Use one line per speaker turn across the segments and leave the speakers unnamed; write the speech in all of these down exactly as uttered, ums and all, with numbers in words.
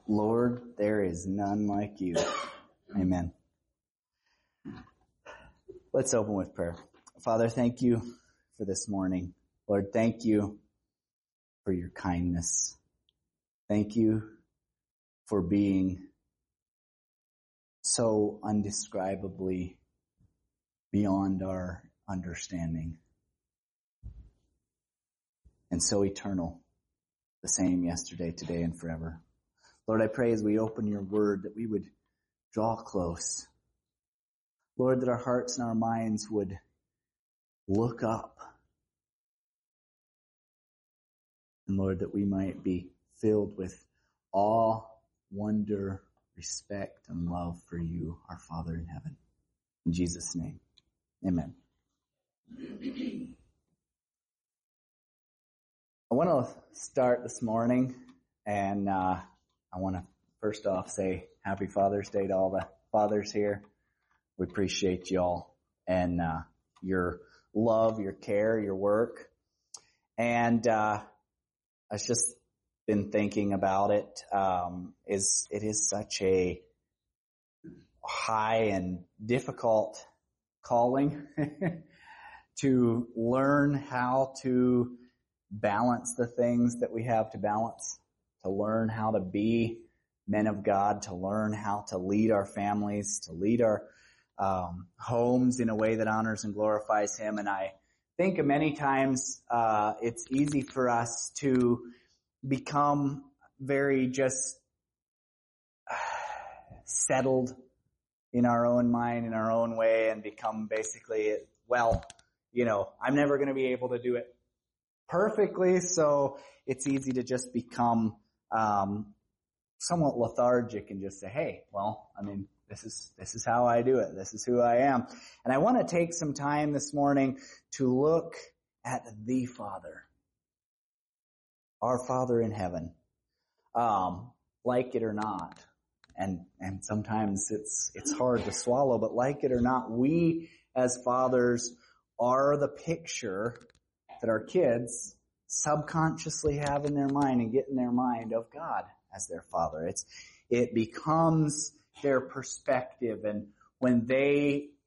Lord, there is none like you. Amen. Let's open with prayer. Father, thank you for this morning. Lord, thank you for your kindness. Thank you for being so undescribably beyond our understanding and so eternal, the same yesterday, today, and forever. Lord, I pray as we open your word that we would draw close. Lord, that our hearts and our minds would look up. And Lord, that we might be filled with awe, wonder, respect, and love for you, our Father in heaven. In Jesus' name, amen. I want to start this morning, and uh, I want to first off say Happy Father's Day to all the fathers here. We appreciate y'all and uh, your love, your care, your work. And uh, I've just been thinking about it. Um, is it is such a high and difficult calling to learn how to balance the things that we have to balance, to learn how to be men of God, to learn how to lead our families, to lead our um, homes in a way that honors and glorifies Him. And I think many times uh, it's easy for us to become very just settled in our own mind, in our own way, and become basically, well, you know, I'm never going to be able to do it perfectly, so it's easy to just become um somewhat lethargic and just say, hey, well, I mean, this is this is how I do it. This is who I am. And I want to take some time this morning to look at the Father, our Father in heaven. Um, like it or not, and and sometimes it's it's hard to swallow, but like it or not, we as fathers are the picture that our kids subconsciously have in their mind and get in their mind of God as their Father. It's, it becomes their perspective, and when they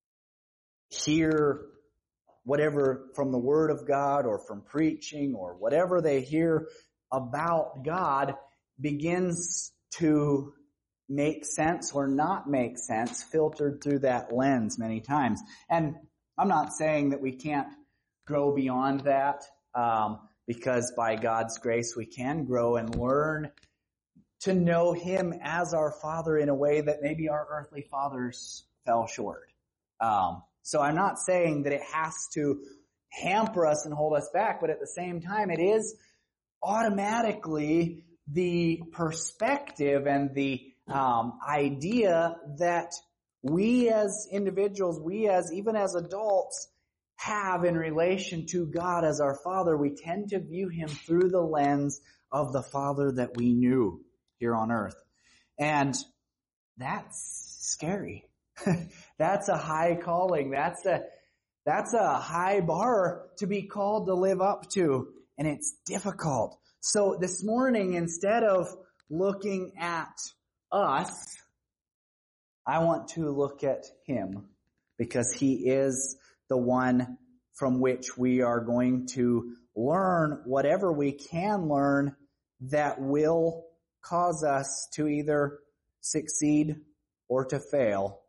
hear whatever from the Word of God or from preaching or whatever they hear about God begins to make sense or not make sense, filtered through that lens many times. And I'm not saying that we can't grow beyond that, um, because by God's grace we can grow and learn to know Him as our Father in a way that maybe our earthly fathers fell short. Um, so I'm not saying that it has to hamper us and hold us back, but at the same time it is automatically the perspective and the um, idea that we as individuals, we as even as adults, have in relation to God as our Father. We tend to view Him through the lens of the Father that we knew here on earth. And that's scary. That's a high calling. That's a, that's a high bar to be called to live up to. And it's difficult. So this morning, instead of looking at us, I want to look at Him, because He is the one from which we are going to learn whatever we can learn that will cause us to either succeed or to fail.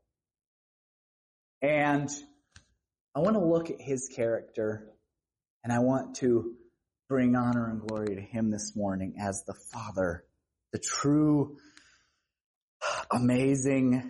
And I want to look at His character, and I want to bring honor and glory to Him this morning as the Father, the true, amazing,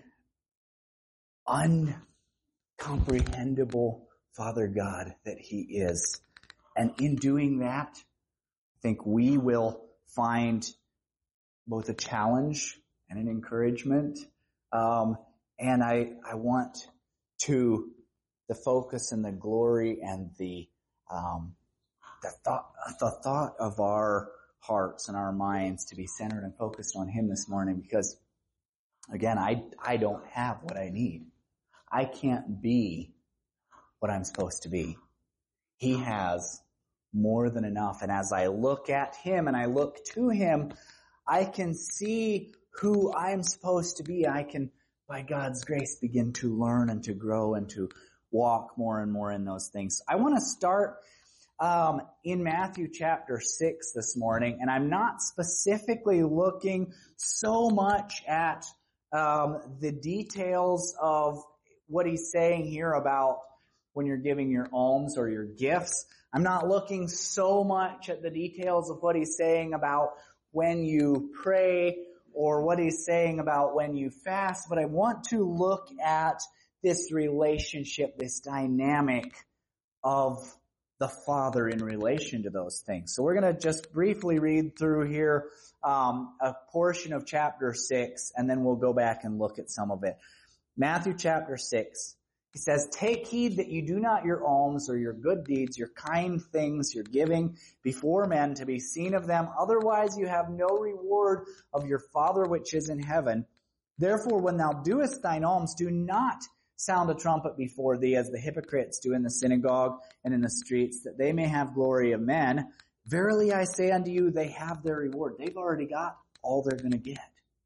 uncomprehendable Father God that He is. And in doing that, I think we will find both a challenge and an encouragement. Um, and I, I want to the focus and the glory and the um, the thought the thought of our hearts and our minds to be centered and focused on Him this morning, because again, I I don't have what I need. I can't be what I'm supposed to be. He has more than enough. And as I look at Him and I look to Him, I can see who I'm supposed to be. I can, by God's grace, begin to learn and to grow and to walk more and more in those things. I want to start um, in Matthew chapter six this morning, and I'm not specifically looking so much at um, the details of what he's saying here about when you're giving your alms or your gifts. I'm not looking so much at the details of what he's saying about when you pray or what he's saying about when you fast, but I want to look at this relationship, this dynamic of the Father in relation to those things. So we're going to just briefly read through here um, a portion of chapter six, and then we'll go back and look at some of it. Matthew chapter six. He says, "Take heed that you do not your alms or your good deeds, your kind things, your giving before men to be seen of them. Otherwise you have no reward of your Father which is in heaven. Therefore when thou doest thine alms, do not sound a trumpet before thee as the hypocrites do in the synagogue and in the streets, that they may have glory of men. Verily I say unto you, they have their reward." They've already got all they're going to get.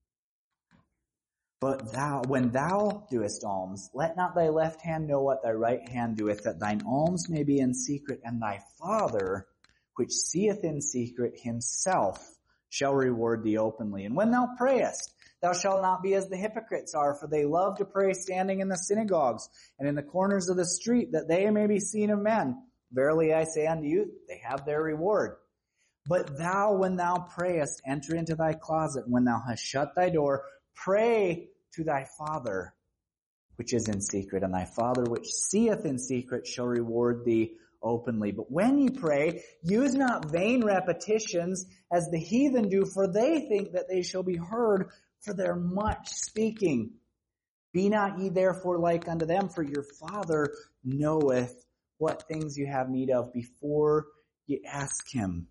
"But thou, when thou doest alms, let not thy left hand know what thy right hand doeth, that thine alms may be in secret, and thy Father, which seeth in secret, himself shall reward thee openly. And when thou prayest, thou shalt not be as the hypocrites are, for they love to pray standing in the synagogues and in the corners of the street, that they may be seen of men. Verily I say unto you, they have their reward. But thou, when thou prayest, enter into thy closet, and when thou hast shut thy door, pray to thy Father which is in secret, and thy Father which seeth in secret shall reward thee openly. But when ye pray, use not vain repetitions as the heathen do, for they think that they shall be heard for their much speaking. Be not ye therefore like unto them, for your Father knoweth what things you have need of before ye ask him."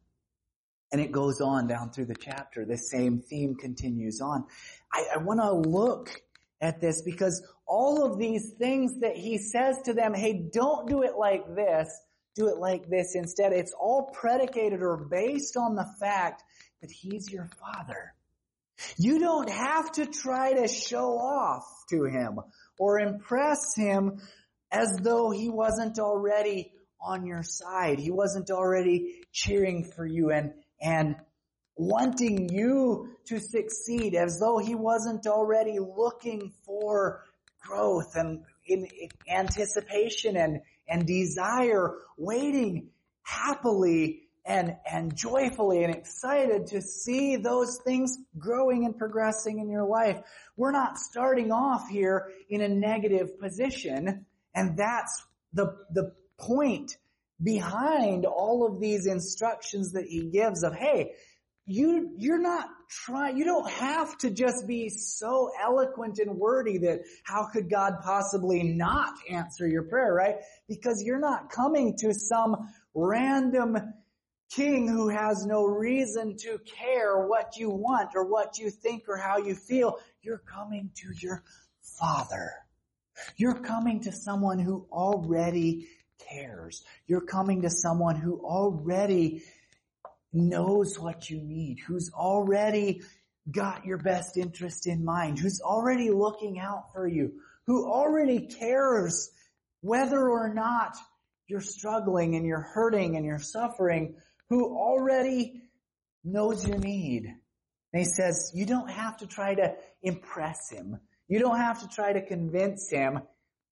And it goes on down through the chapter. The same theme continues on. I, I want to look at this because all of these things that he says to them, hey, don't do it like this, do it like this instead. It's all predicated or based on the fact that he's your Father. You don't have to try to show off to him or impress him as though he wasn't already on your side. He wasn't already cheering for you and and wanting you to succeed, as though he wasn't already looking for growth and in anticipation and, and desire, waiting happily and, and joyfully and excited to see those things growing and progressing in your life. We're not starting off here in a negative position, and that's the, the point behind all of these instructions that he gives of, hey, you, you're not trying, you don't have to just be so eloquent and wordy that how could God possibly not answer your prayer, right? Because you're not coming to some random king who has no reason to care what you want or what you think or how you feel. You're coming to your Father. You're coming to someone who already cares. You're coming to someone who already knows what you need, who's already got your best interest in mind, who's already looking out for you, who already cares whether or not you're struggling and you're hurting and you're suffering, who already knows your need. And he says, you don't have to try to impress him. You don't have to try to convince him.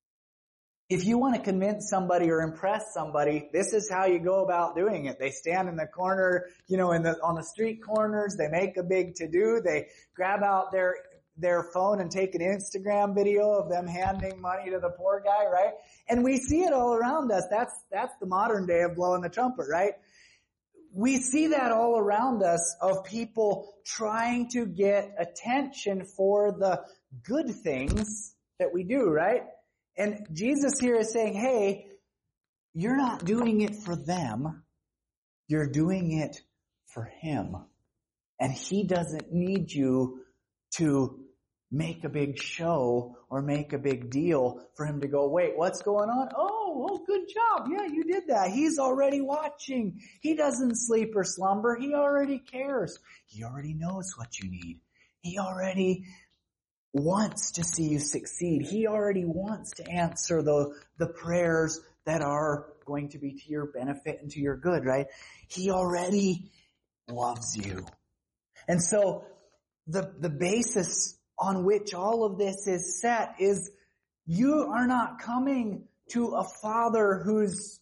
If you want to convince somebody or impress somebody, this is how you go about doing it. They stand in the corner, you know, in the, on the street corners. They make a big to-do. They grab out their, their phone and take an Instagram video of them handing money to the poor guy, right? And we see it all around us. That's, that's the modern day of blowing the trumpet, right? We see that all around us of people trying to get attention for the good things that we do, right? And Jesus here is saying, hey, you're not doing it for them. You're doing it for him. And he doesn't need you to make a big show or make a big deal for him to go, wait, what's going on? Oh, oh, good job. Yeah, you did that. He's already watching. He doesn't sleep or slumber. He already cares. He already knows what you need. He already wants to see you succeed. He already wants to answer the, the prayers that are going to be to your benefit and to your good, right? He already loves you. And so the, the basis on which all of this is set is you are not coming to a father who's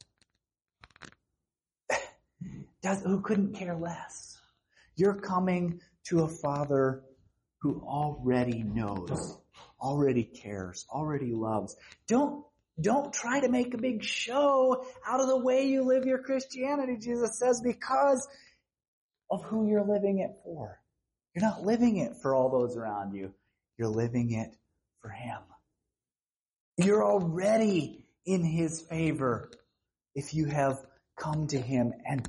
does, who couldn't care less. You're coming to a father who already knows, already cares, already loves. Don't, don't try to make a big show out of the way you live your Christianity, Jesus says, because of who you're living it for. You're not living it for all those around you. You're living it for Him. You're already in His favor if you have come to Him and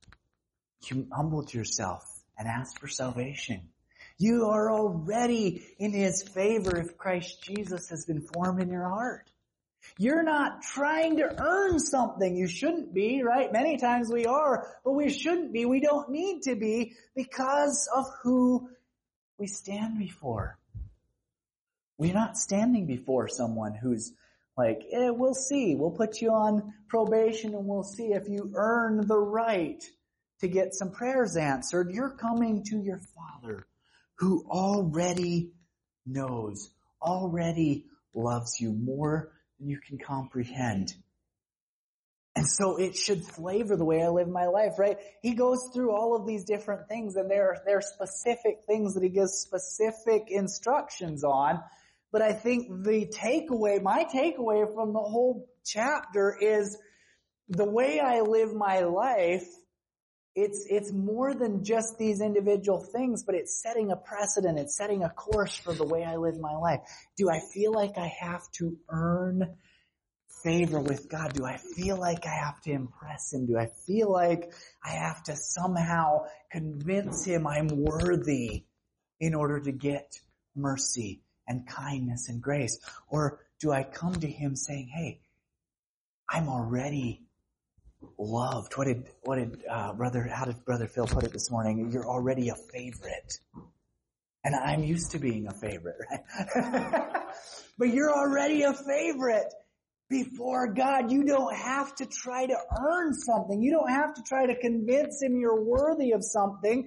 humbled yourself and asked for salvation. You are already in His favor if Christ Jesus has been formed in your heart. You're not trying to earn something. You shouldn't be, right? Many times we are, but we shouldn't be. We don't need to be because of who we stand before. We're not standing before someone who's like, eh, we'll see. We'll put you on probation and we'll see if you earn the right to get some prayers answered. You're coming to your Father who already knows, already loves you more than you can comprehend. And so it should flavor the way I live my life, right? He goes through all of these different things, and there are, there are specific things that he gives specific instructions on. But I think the takeaway, my takeaway from the whole chapter is the way I live my life, it's, it's more than just these individual things, but it's setting a precedent. It's setting a course for the way I live my life. Do I feel like I have to earn favor with God? Do I feel like I have to impress Him? Do I feel like I have to somehow convince Him I'm worthy in order to get mercy and kindness and grace? Or do I come to Him saying, hey, I'm already loved? What did, what did, uh, brother, how did Brother Phil put it this morning? You're already a favorite. And I'm used to being a favorite, right? But you're already a favorite before God. You don't have to try to earn something. You don't have to try to convince Him you're worthy of something.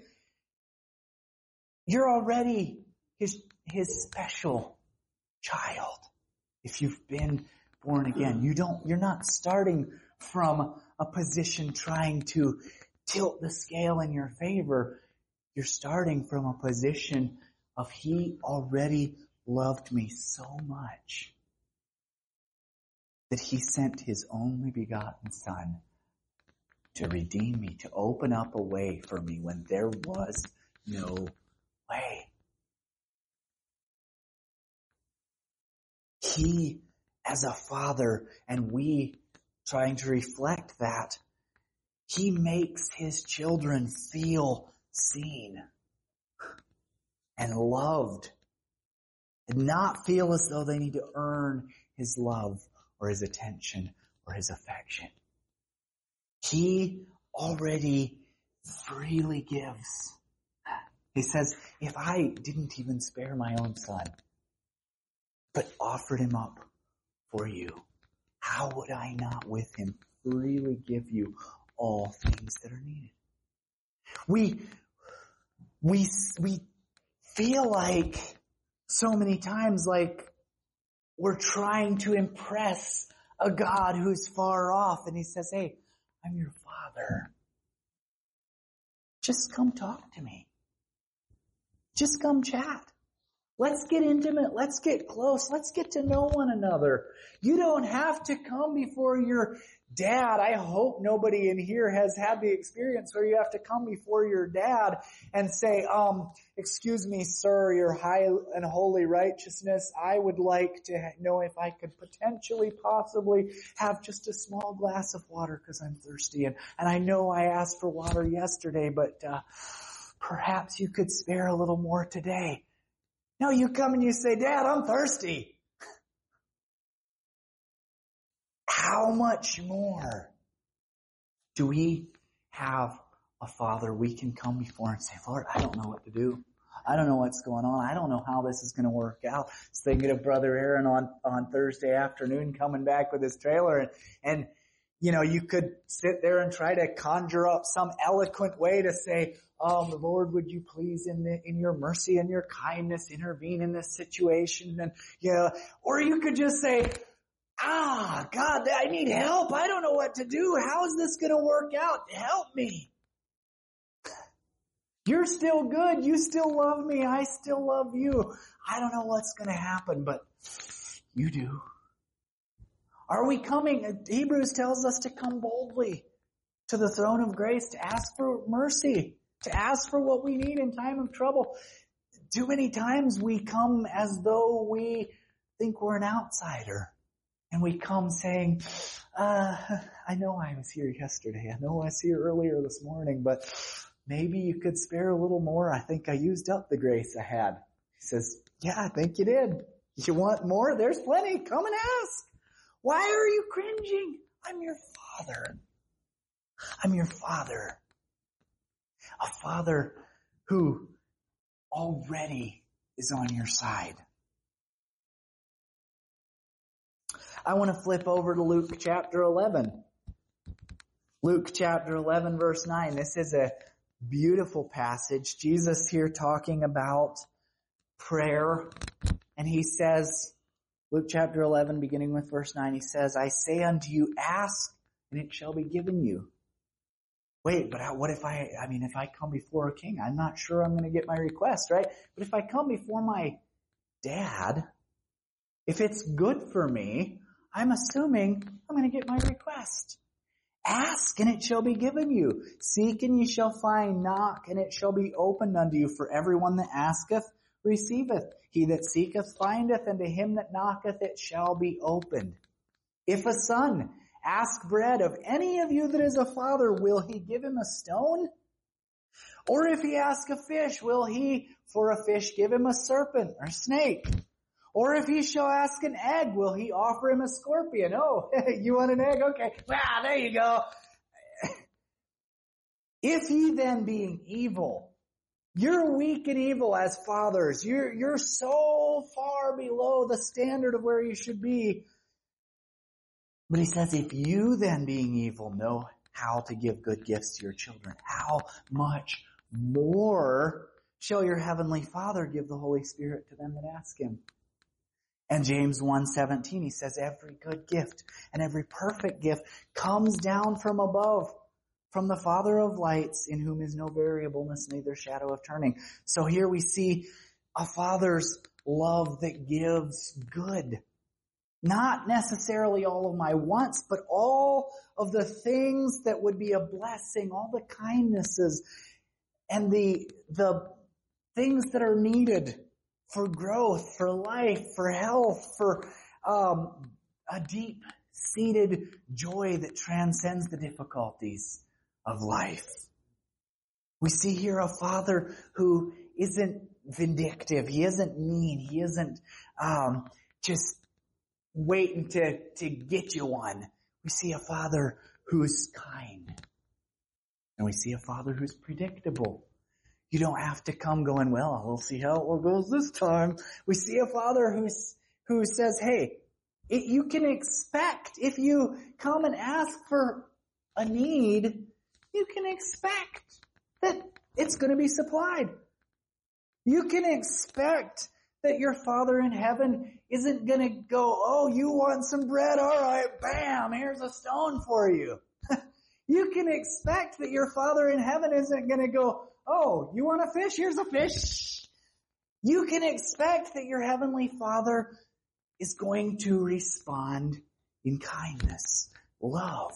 You're already His, His special child. If you've been born again, you don't, you're not starting from a position trying to tilt the scale in your favor. You're starting from a position of He already loved me so much that He sent His only begotten Son to redeem me, to open up a way for me when there was no way. He, as a father, and we trying to reflect that, He makes His children feel seen and loved, and not feel as though they need to earn His love or His attention or His affection. He already freely gives. He says, if I didn't even spare my own Son, but offered Him up for you, how would I not with Him freely give you all things that are needed? We, we, we feel like so many times like we're trying to impress a God who's far off, and He says, hey, I'm your Father. Just come talk to me. Just come chat. Let's get intimate. Let's get close. Let's get to know one another. You don't have to come before your dad. I hope nobody in here has had the experience where you have to come before your dad and say, um, excuse me, sir, your high and holy righteousness, I would like to know if I could potentially, possibly have just a small glass of water because I'm thirsty. And, and I know I asked for water yesterday, but uh, perhaps you could spare a little more today. No, you come and you say, Dad, I'm thirsty. How much more do we have a Father we can come before and say, Lord, I don't know what to do. I don't know what's going on. I don't know how this is going to work out. So thinking of Brother Aaron on, on Thursday afternoon coming back with his trailer, and, and, you know, you could sit there and try to conjure up some eloquent way to say, um, Lord, would you please in the, in your mercy and your kindness intervene in this situation? And, you know, or you could just say, ah, God, I need help. I don't know what to do. How is this going to work out? Help me. You're still good. You still love me. I still love you. I don't know what's going to happen, but you do. Are we coming? Hebrews tells us to come boldly to the throne of grace, to ask for mercy, to ask for what we need in time of trouble. Too many times we come as though we think we're an outsider. And we come saying, uh, I know I was here yesterday. I know I was here earlier this morning, but maybe you could spare a little more. I think I used up the grace I had. He says, yeah, I think you did. You want more? There's plenty. Come and ask. Why are you cringing? I'm your Father. I'm your Father. A Father who already is on your side. I want to flip over to Luke chapter eleven. Luke chapter eleven verse nine. This is a beautiful passage. Jesus here talking about prayer. And he says, Luke chapter eleven beginning with verse nine, he says, I say unto you, ask and it shall be given you. Wait, but what if I, I mean, if I come before a king, I'm not sure I'm going to get my request, right? But if I come before my dad, if it's good for me, I'm assuming I'm going to get my request. Ask and it shall be given you. Seek and ye shall find. Knock and it shall be opened unto you. For everyone that asketh receiveth. He that seeketh findeth, and to him that knocketh it shall be opened. If a son ask bread of any of you that is a father, will he give him a stone? Or if he ask a fish, will he for a fish give him a serpent or snake? Or if he shall ask an egg, will he offer him a scorpion? Oh, you want an egg? Okay. Wow, there you go. If ye then being evil, you're weak and evil as fathers. You're, you're so far below the standard of where you should be. But he says, if you then being evil know how to give good gifts to your children, how much more shall your heavenly Father give the Holy Spirit to them that ask him? And James one seventeen, he says, every good gift and every perfect gift comes down from above, from the Father of lights, in whom is no variableness, neither shadow of turning. So here we see a Father's love that gives good. Not necessarily all of my wants, but all of the things that would be a blessing, all the kindnesses and the, the things that are needed for growth, for life, for health, for um, a deep-seated joy that transcends the difficulties of life. We see here a Father who isn't vindictive. He isn't mean. He isn't um, just waiting to, to get you one. We see a Father who's kind. And we see a Father who's predictable. You don't have to come going, well, we'll see how it goes this time. We see a Father who's, who says, hey, it, you can expect, if you come and ask for a need, you can expect that it's going to be supplied. You can expect that your Father in heaven isn't going to go, oh, you want some bread? All right, bam, here's a stone for you. You can expect that your Father in heaven isn't going to go, oh, you want a fish? Here's a fish. You can expect that your Heavenly Father is going to respond in kindness, love,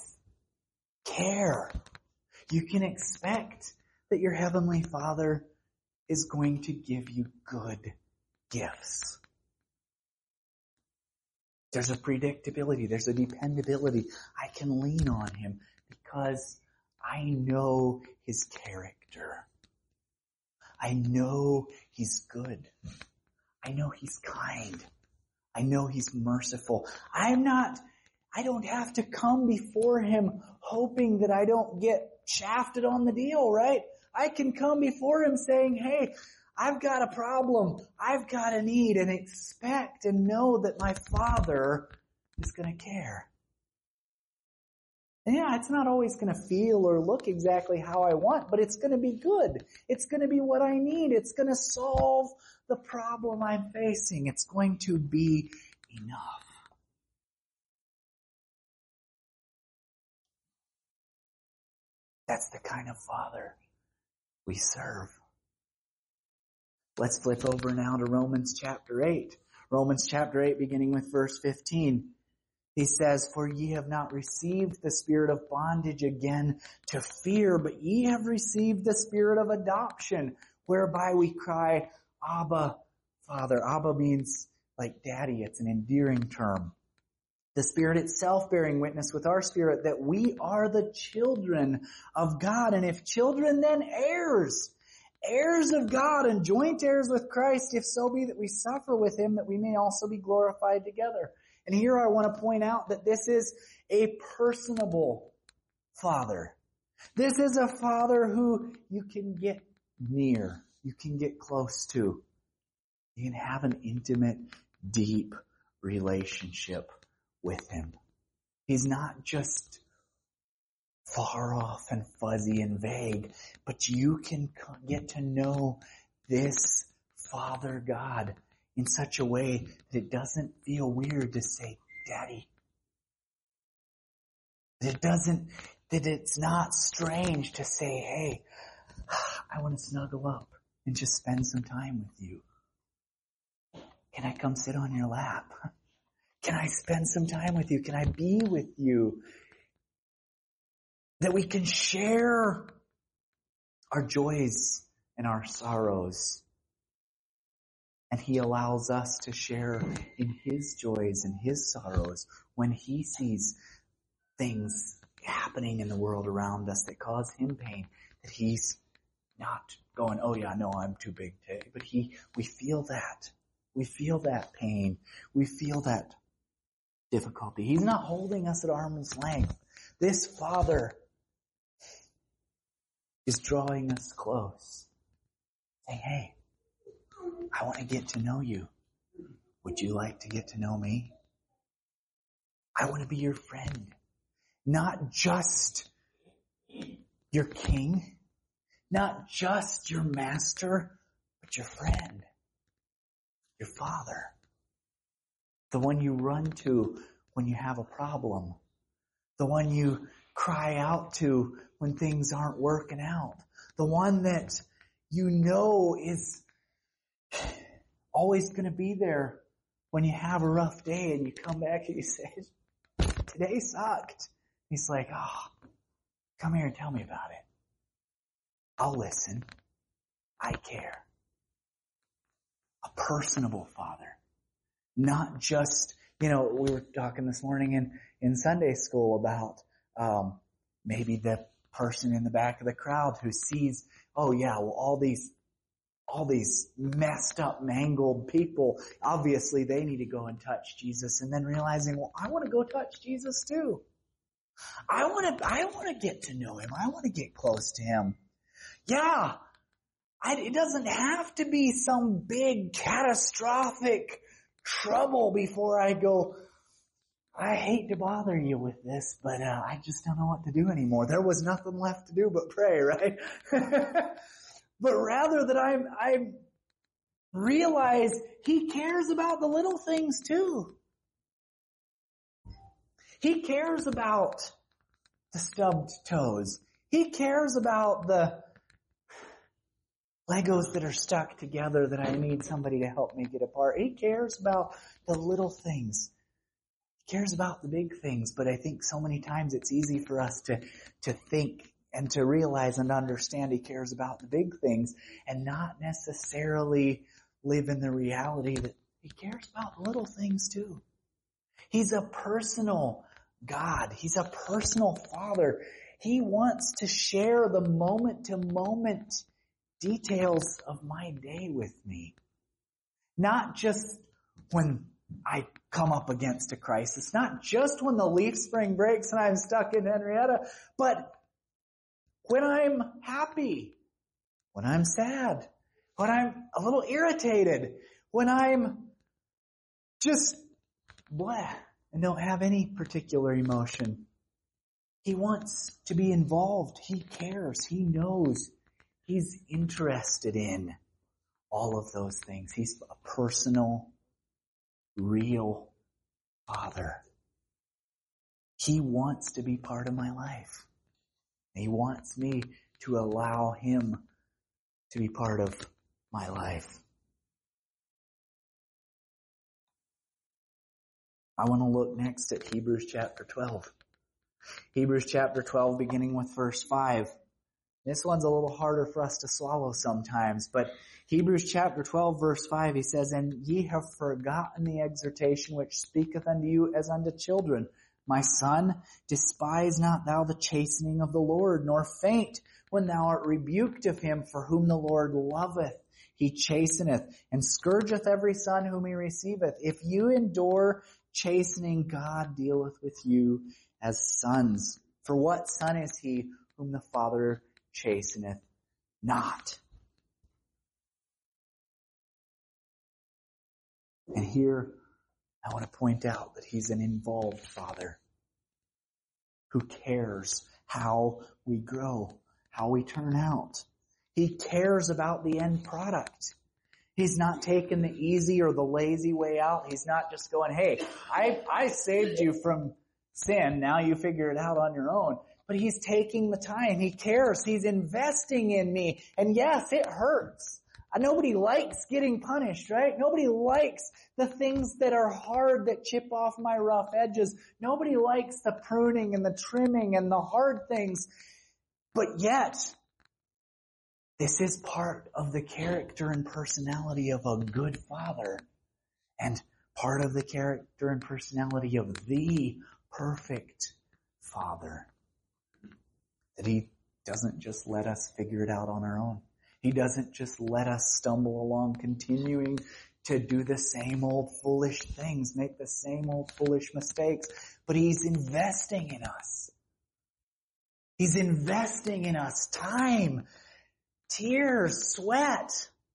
care. You can expect that your Heavenly Father is going to give you good gifts. There's a predictability. There's a dependability. I can lean on Him because I know His character. I know He's good. I know He's kind. I know He's merciful. I'm not, I don't have to come before Him hoping that I don't get shafted on the deal, right? I can come before Him saying, hey, I've got a problem. I've got a need, and expect and know that my Father is going to care. And yeah, it's not always going to feel or look exactly how I want, but it's going to be good. It's going to be what I need. It's going to solve the problem I'm facing. It's going to be enough. That's the kind of Father we serve. Let's flip over now to Romans chapter eight. Romans chapter eight, beginning with verse fifteen. He says, for ye have not received the spirit of bondage again to fear, but ye have received the spirit of adoption, whereby we cry, Abba, Father. Abba means like daddy. It's an endearing term. The Spirit itself bearing witness with our spirit that we are the children of God. And if children, then heirs. Heirs of God and joint heirs with Christ, if so be that we suffer with Him, that we may also be glorified together. And here I want to point out that this is a personable Father. This is a Father who you can get near. You can get close to. You can have an intimate, deep relationship with Him. He's not just far off and fuzzy and vague, but you can get to know this Father God in such a way that it doesn't feel weird to say, Daddy. That it doesn't, that it's not strange to say, hey, I want to snuggle up and just spend some time with you. Can I come sit on your lap? Can I spend some time with you? Can I be with you? That we can share our joys and our sorrows. And He allows us to share in His joys and His sorrows when He sees things happening in the world around us that cause Him pain. That He's not going, oh yeah, no, I'm too big today. But He, we feel that. We feel that pain. We feel that difficulty. He's not holding us at arm's length. This Father is drawing us close. Saying, hey, I want to get to know you. Would you like to get to know me? I want to be your friend. Not just your king. Not just your master, but your friend. Your Father. The one you run to when you have a problem. The one you cry out to when things aren't working out. The one that you know is always going to be there when you have a rough day and you come back and you say, today sucked. He's like, oh, come here and tell me about it. I'll listen. I care. A personable Father. Not just, you know, we were talking this morning in, in Sunday school about um, maybe the person in the back of the crowd who sees, oh yeah, well all these all these messed up, mangled people, obviously they need to go and touch Jesus, and then realizing, well, I want to go touch Jesus too. I want to I want to get to know Him. I want to get close to Him. Yeah, I, it doesn't have to be some big catastrophic trouble before I go, I hate to bother you with this, but uh, I just don't know what to do anymore. There was nothing left to do but pray, right? But rather that I I realize He cares about the little things too. He cares about the stubbed toes. He cares about the Legos that are stuck together that I need somebody to help me get apart. He cares about the little things. He cares about the big things, but I think so many times it's easy for us to, to think and to realize and understand He cares about the big things and not necessarily live in the reality that He cares about the little things too. He's a personal God. He's a personal Father. He wants to share the moment to moment details of my day with me. Not just when I come up against a crisis, not just when the leaf spring breaks and I'm stuck in Henrietta, but when I'm happy, when I'm sad, when I'm a little irritated, when I'm just blah and don't have any particular emotion. He wants to be involved. He cares. He knows. He's interested in all of those things. He's a personal, real Father. He wants to be part of my life. He wants me to allow Him to be part of my life. I want to look next at Hebrews chapter twelve. Hebrews chapter twelve, beginning with verse five. This one's a little harder for us to swallow sometimes, but Hebrews chapter twelve, verse five, he says, "And ye have forgotten the exhortation which speaketh unto you as unto children. My son, despise not thou the chastening of the Lord, nor faint when thou art rebuked of him, for whom the Lord loveth. He chasteneth, and scourgeth every son whom he receiveth. If you endure chastening, God dealeth with you as sons. For what son is he whom the Father chasteneth not?" And here I want to point out that He's an involved Father who cares how we grow, how we turn out. He cares about the end product. He's not taking the easy or the lazy way out. He's not just going, "Hey, I, I saved you from sin. Now you figure it out on your own." But He's taking the time. He cares. He's investing in me. And yes, it hurts. Nobody likes getting punished, right? Nobody likes the things that are hard that chip off my rough edges. Nobody likes the pruning and the trimming and the hard things. But yet, this is part of the character and personality of a good Father, and part of the character and personality of the perfect Father. That He doesn't just let us figure it out on our own. He doesn't just let us stumble along, continuing to do the same old foolish things, make the same old foolish mistakes, but He's investing in us. He's investing in us time, tears, sweat.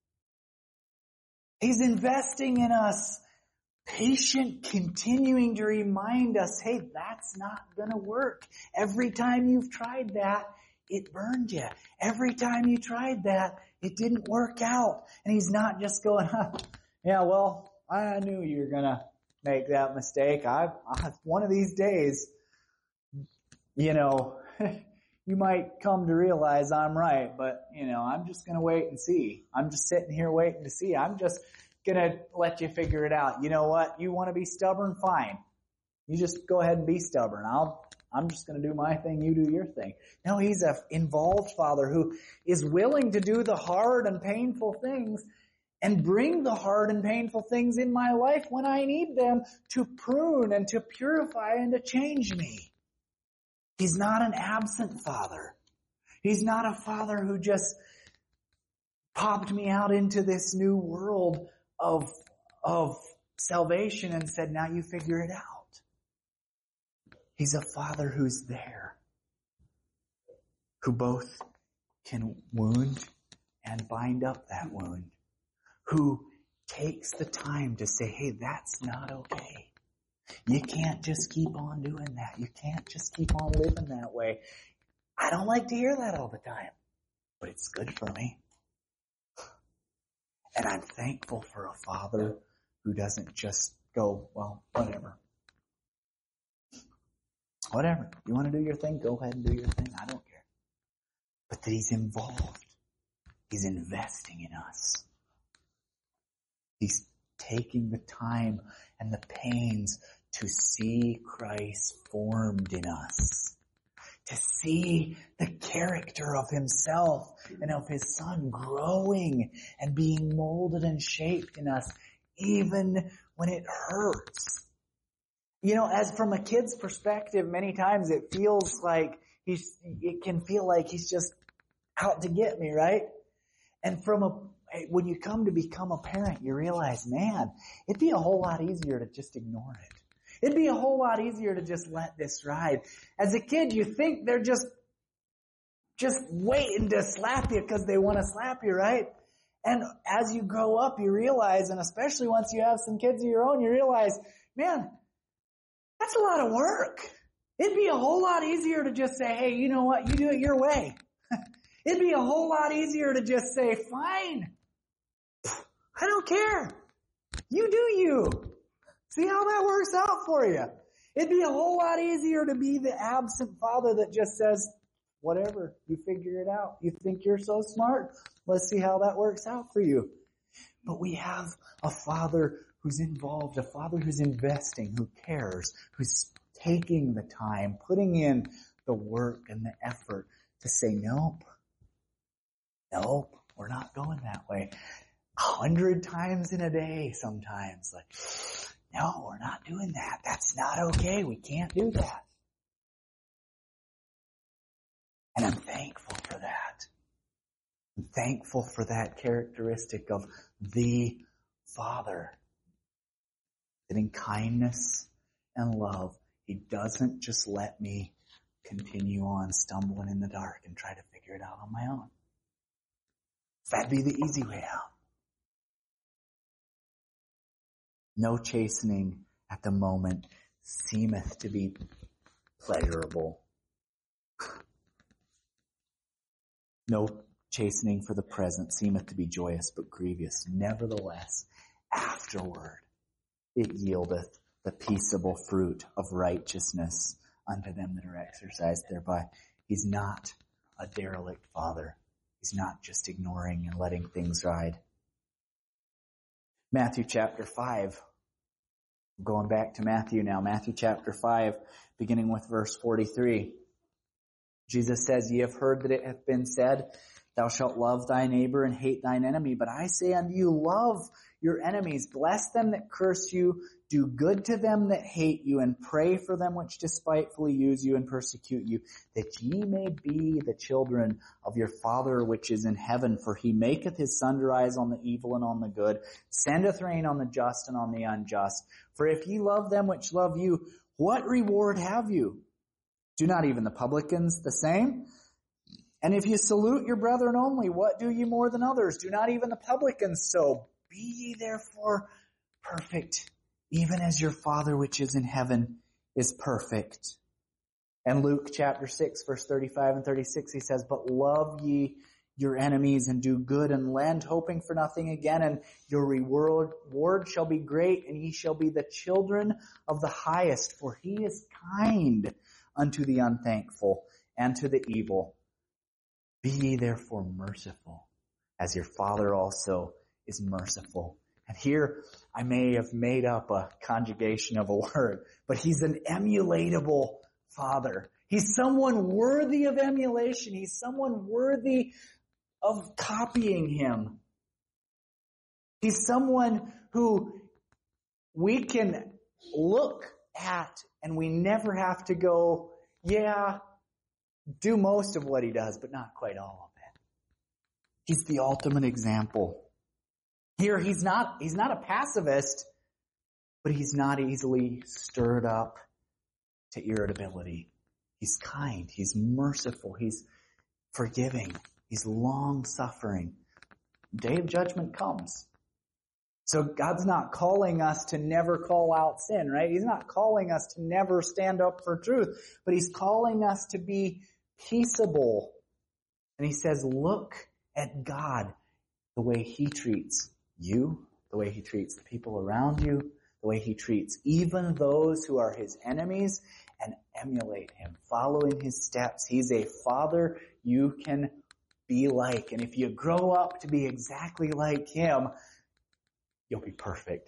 He's investing in us, patient, continuing to remind us, hey, that's not going to work. Every time you've tried that, it burned you. Every time you tried that, it didn't work out. And He's not just going, huh, yeah, well, I knew you were going to make that mistake. I, I, one of these days, you know, you might come to realize I'm right, but, you know, I'm just going to wait and see. I'm just sitting here waiting to see. I'm just going to let you figure it out. You know what? You want to be stubborn? Fine. You just go ahead and be stubborn. I'll I'm just going to do my thing, you do your thing. No, He's an involved Father who is willing to do the hard and painful things and bring the hard and painful things in my life when I need them to prune and to purify and to change me. He's not an absent Father. He's not a Father who just popped me out into this new world of, of salvation and said, now you figure it out. He's a Father who's there, who both can wound and bind up that wound, who takes the time to say, hey, that's not okay. You can't just keep on doing that. You can't just keep on living that way. I don't like to hear that all the time, but it's good for me. And I'm thankful for a Father who doesn't just go, well, whatever. Whatever. You want to do your thing? Go ahead and do your thing. I don't care. But that He's involved. He's investing in us. He's taking the time and the pains to see Christ formed in us. To see the character of Himself and of His Son growing and being molded and shaped in us, even when it hurts. You know, as from a kid's perspective, many times it feels like he's, it can feel like He's just out to get me, right? And from a, when you come to become a parent, you realize, man, it'd be a whole lot easier to just ignore it. It'd be a whole lot easier to just let this ride. As a kid, you think they're just, just waiting to slap you because they want to slap you, right? And as you grow up, you realize, and especially once you have some kids of your own, you realize, man, that's a lot of work. It'd be a whole lot easier to just say, hey, you know what? You do it your way. It'd be a whole lot easier to just say, fine. I don't care. You do you. See how that works out for you. It'd be a whole lot easier to be the absent father that just says, whatever, you figure it out. You think you're so smart? Let's see how that works out for you. But we have a father who's involved, a father who's investing, who cares, who's taking the time, putting in the work and the effort to say, nope, nope, we're not going that way. A hundred times in a day sometimes. Like, no, we're not doing that. That's not okay. We can't do that. And I'm thankful for that. I'm thankful for that characteristic of the Father. That in kindness and love, He doesn't just let me continue on stumbling in the dark and try to figure it out on my own. That'd be the easy way out. No chastening at the moment seemeth to be pleasurable. No chastening for the present seemeth to be joyous, but grievous. Nevertheless, afterward it yieldeth the peaceable fruit of righteousness unto them that are exercised thereby. He's not a derelict father. He's not just ignoring and letting things ride. Matthew chapter five. Going back to Matthew now. Matthew chapter five, beginning with verse forty-three. Jesus says, Ye have heard that it hath been said, Thou shalt love thy neighbor and hate thine enemy. But I say unto you, love your enemies, bless them that curse you, do good to them that hate you, and pray for them which despitefully use you and persecute you, that ye may be the children of your Father which is in heaven. For He maketh His sun to rise on the evil and on the good, sendeth rain on the just and on the unjust. For if ye love them which love you, what reward have you? Do not even the publicans the same? And if you salute your brethren only, what do ye more than others? Do not even the publicans so? Be ye therefore perfect, even as your Father which is in heaven is perfect. And Luke chapter six, verse thirty-five and thirty-six, he says, But love ye your enemies and do good and lend, hoping for nothing again, and your reward, reward shall be great, and ye shall be the children of the highest, for He is kind unto the unthankful and to the evil. Be ye therefore merciful, as your Father also is merciful. And here I may have made up a conjugation of a word, but He's an emulatable Father. He's someone worthy of emulation. He's someone worthy of copying Him. He's someone who we can look at and we never have to go, yeah, do most of what He does, but not quite all of it. He's the ultimate example. Here, he's not, he's not a pacifist, but He's not easily stirred up to irritability. He's kind. He's merciful. He's forgiving. He's long-suffering. Day of judgment comes. So God's not calling us to never call out sin, right? He's not calling us to never stand up for truth, but He's calling us to be peaceable. And He says, look at God, the way He treats you, the way He treats the people around you, the way He treats even those who are His enemies, and emulate Him, follow in His steps. He's a Father you can be like. And if you grow up to be exactly like Him, you'll be perfect.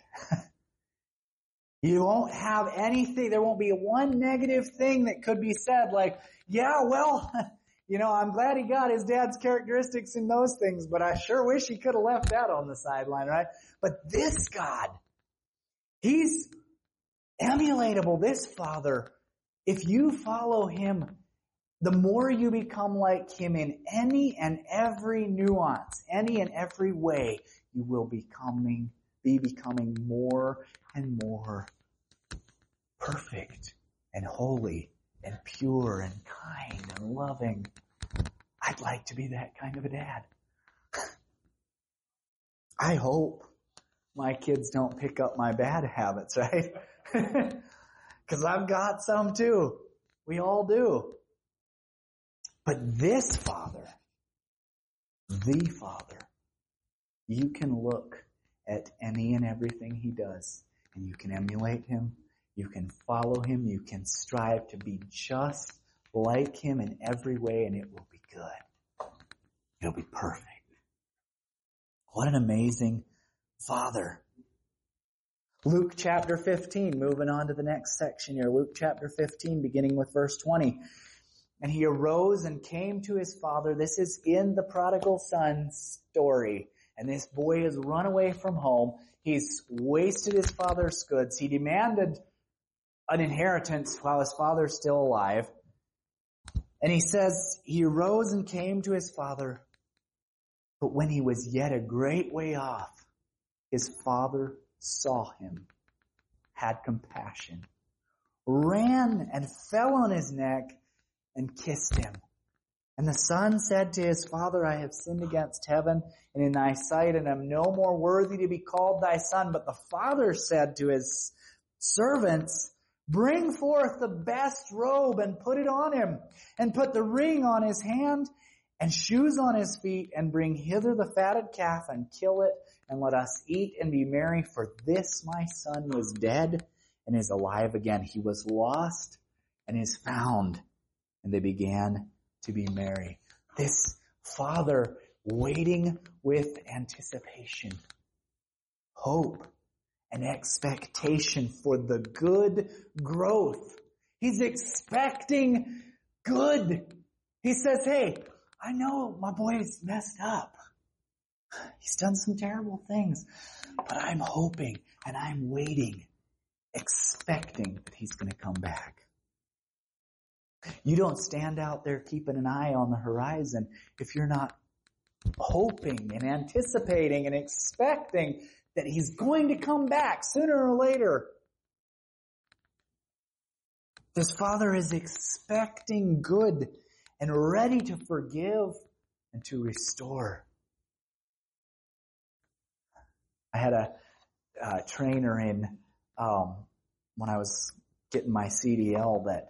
You won't have anything, there won't be one negative thing that could be said like, yeah, well, you know, I'm glad he got his dad's characteristics in those things, but I sure wish he could have left that on the sideline, right? But this God, He's emulatable. This Father, if you follow Him, the more you become like Him in any and every nuance, any and every way, you will becoming, be becoming more and more perfect and holy and pure and kind and loving. I'd like to be that kind of a dad. I hope my kids don't pick up my bad habits, right? Because I've got some too. We all do. But this Father, the Father, you can look at any and everything He does, and you can emulate Him, you can follow Him, you can strive to be just like Him in every way, and it will be good. It'll be perfect. What an amazing Father. Luke chapter fifteen, moving on to the next section here. Luke chapter fifteen, beginning with verse twenty. And he arose and came to his father. This is in the prodigal son story. And this boy has run away from home. He's wasted his father's goods. He demanded an inheritance while his father's still alive. And he says, he arose and came to his father. But when he was yet a great way off, his father saw him, had compassion, ran and fell on his neck, and kissed him. And the son said to his father, I have sinned against heaven and in thy sight, and am no more worthy to be called thy son. But the father said to his servants, bring forth the best robe and put it on him, and put the ring on his hand and shoes on his feet, and bring hither the fatted calf and kill it, and let us eat and be merry. For this my son was dead and is alive again. He was lost and is found. And they began to be merry. This father waiting with anticipation, hope, and expectation for the good growth. He's expecting good. He says, hey, I know my boy's messed up. He's done some terrible things, but I'm hoping and I'm waiting, expecting that he's going to come back. You don't stand out there keeping an eye on the horizon if you're not hoping and anticipating and expecting that he's going to come back sooner or later. This father is expecting good and ready to forgive and to restore. I had a, a trainer in um, when I was getting my C D L that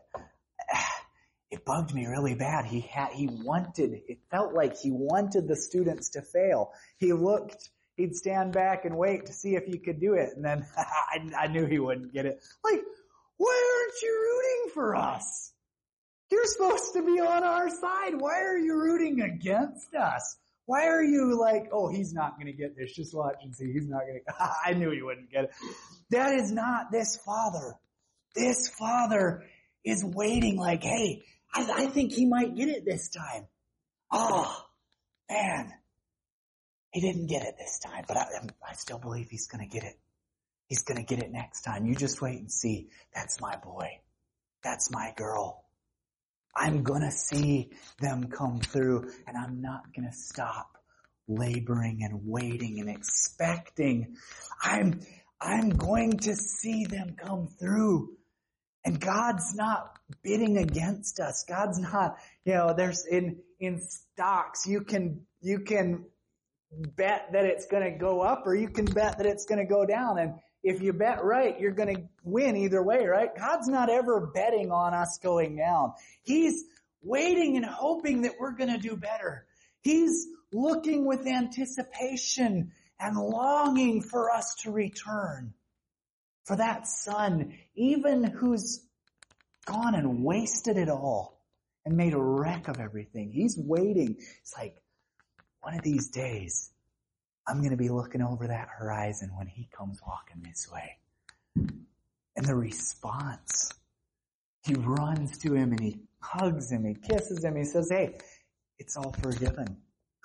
it bugged me really bad. He had, he wanted, it felt like he wanted the students to fail. He looked, he'd stand back and wait to see if he could do it. And then I, I knew he wouldn't get it. Like, why aren't you rooting for us? You're supposed to be on our side. Why are you rooting against us? Why are you like, oh, he's not going to get this. Just watch and see. He's not going to. I knew he wouldn't get it. That is not this father. This father is waiting like, hey, I, I think he might get it this time. Oh, man. He didn't get it this time, but I, I still believe he's going to get it. He's going to get it next time. You just wait and see. That's my boy. That's my girl. I'm going to see them come through, and I'm not going to stop laboring and waiting and expecting. I'm, I'm going to see them come through. And God's not bidding against us. God's not, you know, there's in, in stocks, you can, you can bet that it's going to go up or you can bet that it's going to go down. And if you bet right, you're going to win either way, right? God's not ever betting on us going down. He's waiting and hoping that we're going to do better. He's looking with anticipation and longing for us to return. For that son, even who's gone and wasted it all and made a wreck of everything. He's waiting. It's like, one of these days, I'm going to be looking over that horizon when he comes walking this way. And the response, he runs to him and he hugs him, he kisses him, he says, hey, it's all forgiven.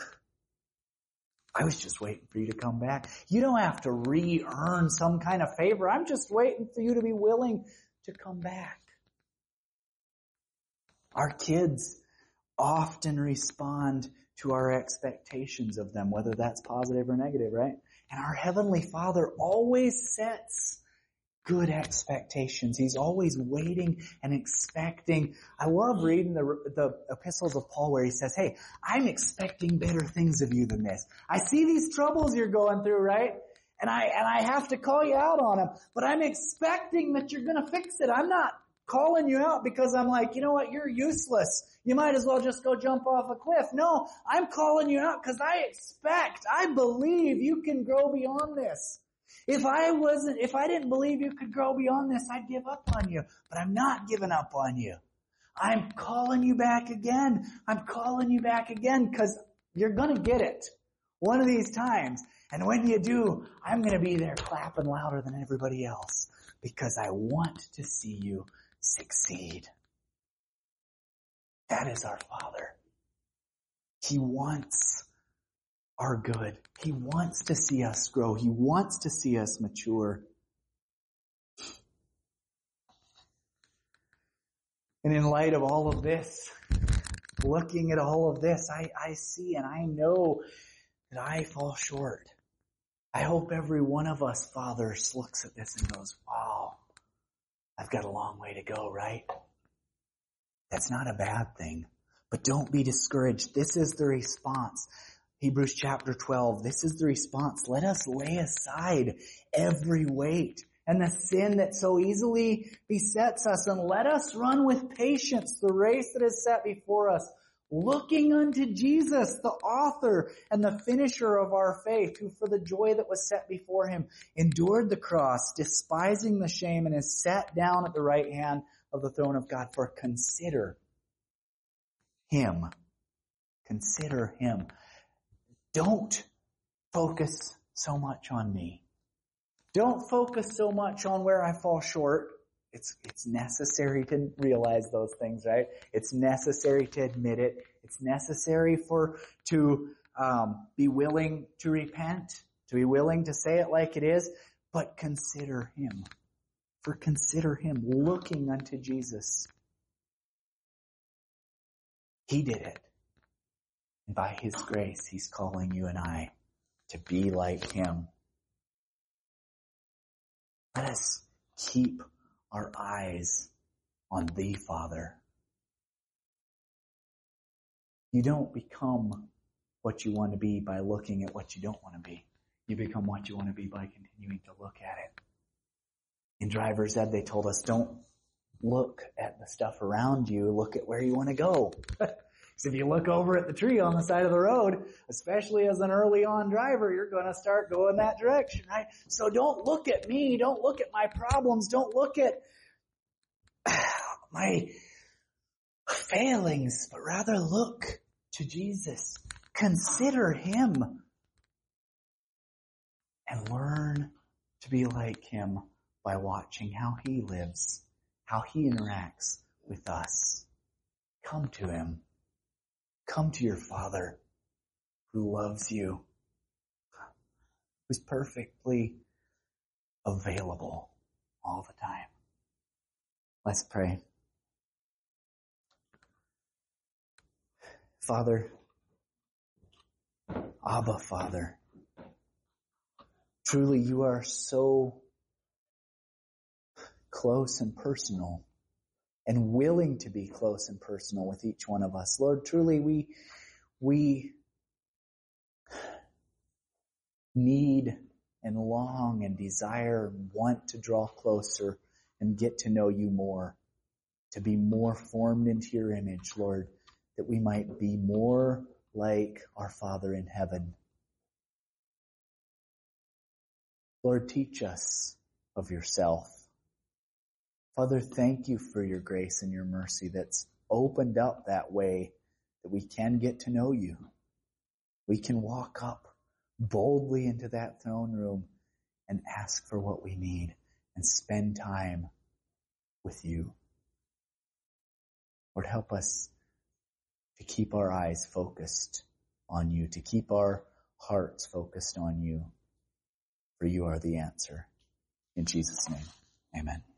I was just waiting for you to come back. You don't have to re-earn some kind of favor. I'm just waiting for you to be willing to come back. Our kids often respond to our expectations of them, whether that's positive or negative, right? And our Heavenly Father always sets good expectations. He's always waiting and expecting. I love reading the, the epistles of Paul where he says, hey, I'm expecting better things of you than this. I see these troubles you're going through, right? And I, and I have to call you out on them, but I'm expecting that you're going to fix it. I'm not calling you out because I'm like, you know what, you're useless. You might as well just go jump off a cliff. No, I'm calling you out because I expect, I believe you can grow beyond this. If I wasn't, if I didn't believe you could grow beyond this, I'd give up on you. But I'm not giving up on you. I'm calling you back again. I'm calling you back again because you're going to get it one of these times. And when you do, I'm going to be there clapping louder than everybody else because I want to see you succeed. That is our Father. He wants our good. He wants to see us grow. He wants to see us mature. And in light of all of this, looking at all of this, I, I see and I know that I fall short. I hope every one of us fathers looks at this and goes, wow, I've got a long way to go, right? That's not a bad thing. But don't be discouraged. This is the response. Hebrews chapter twelve, this is the response. Let us lay aside every weight and the sin that so easily besets us, and let us run with patience the race that is set before us, looking unto Jesus, the author and the finisher of our faith, who for the joy that was set before him endured the cross, despising the shame, and is sat down at the right hand of the throne of God. For consider him. Consider him. Don't focus so much on me. Don't focus so much on where I fall short. It's, it's necessary to realize those things, right? It's necessary to admit it. It's necessary for, to, um, be willing to repent, to be willing to say it like it is, but consider him. For consider him, looking unto Jesus. He did it. And by his grace, he's calling you and I to be like him. Let us keep our eyes on the Father. You don't become what you want to be by looking at what you don't want to be. You become what you want to be by continuing to look at it. In driver's ed, they told us, don't look at the stuff around you, look at where you want to go. So if you look over at the tree on the side of the road, especially as an early on driver, you're going to start going that direction, right? So don't look at me, don't look at my problems, don't look at my failings, but rather look to Jesus. Consider him and learn to be like him by watching how he lives, how he interacts with us. Come to him. Come to your Father who loves you, who's perfectly available all the time. Let's pray. Father, Abba, Father, truly you are so close and personal, and willing to be close and personal with each one of us. Lord, truly we, we need and long and desire and want to draw closer and get to know you more, to be more formed into your image, Lord, that we might be more like our Father in heaven. Lord, teach us of yourself. Father, thank you for your grace and your mercy that's opened up that way that we can get to know you. We can walk up boldly into that throne room and ask for what we need and spend time with you. Lord, help us to keep our eyes focused on you, to keep our hearts focused on you, for you are the answer. In Jesus' name, amen.